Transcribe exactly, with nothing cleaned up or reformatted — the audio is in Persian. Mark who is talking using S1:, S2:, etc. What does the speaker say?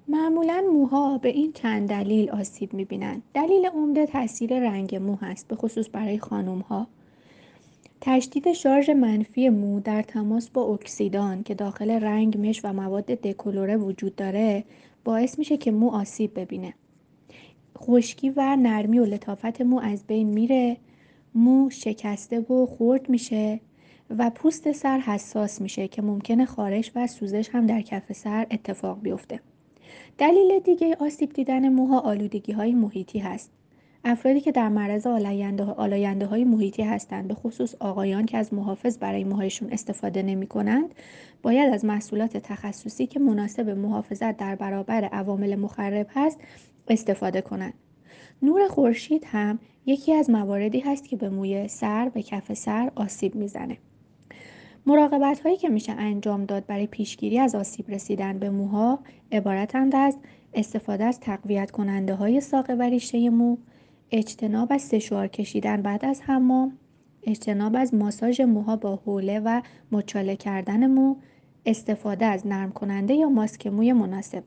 S1: معمولاً موها به این چند دلیل آسیب می‌بینند. دلیل عمده تاثیر رنگ مو هست، به خصوص برای خانم‌ها. تشدید شارژ منفی مو در تماس با اکسیدان که داخل رنگ، مش و مواد دکلوره وجود داره باعث میشه که مو آسیب ببینه. خشکی و نرمی و لطافت مو از بین میره، مو شکسته و خرد میشه و پوست سر حساس میشه که ممکنه خارش و سوزش هم در کف سر اتفاق بیفته. دلیل دیگه آسیب دیدن موها آلودگی‌های محیطی هست. افرادی که در معرض آلاینده آلاینده‌های محیطی هستند، به خصوص آقایان که از محافظ برای موهایشون استفاده نمی‌کنند، باید از محصولات تخصصی که مناسب محافظت در برابر عوامل مخرب هست استفاده کنند. نور خورشید هم یکی از مواردی هست که به موی سر و کف سر آسیب میزنه. مراقبت هایی که میشه انجام داد برای پیشگیری از آسیب رسیدن به موها عبارتند از استفاده از تقویت کننده های ساقه و ریشه مو، اجتناب از سشوار کشیدن بعد از حمام، اجتناب از ماساژ موها با حوله و مچاله کردن مو، استفاده از نرم کننده یا ماسک موی مناسب.